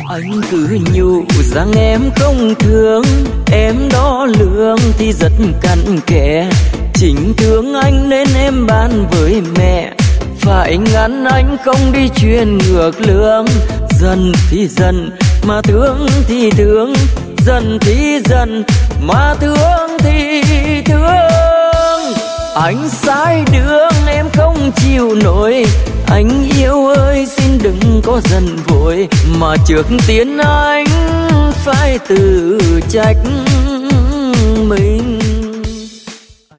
Anh cứ nhủ rằng em không thương, em đo lường thì rất cặn kẽ. Chính thương anh nên em bàn với mẹ, phải ngăn anh không đi chuyện ngược lương. Giận thì giận mà thương thì thương, giận thì giận mà thương thì thương. Anh sai đường em không chịu nổi, anh yêu ơi xin đừng có giận vội, mà trước tiên anh phải tự trách mình.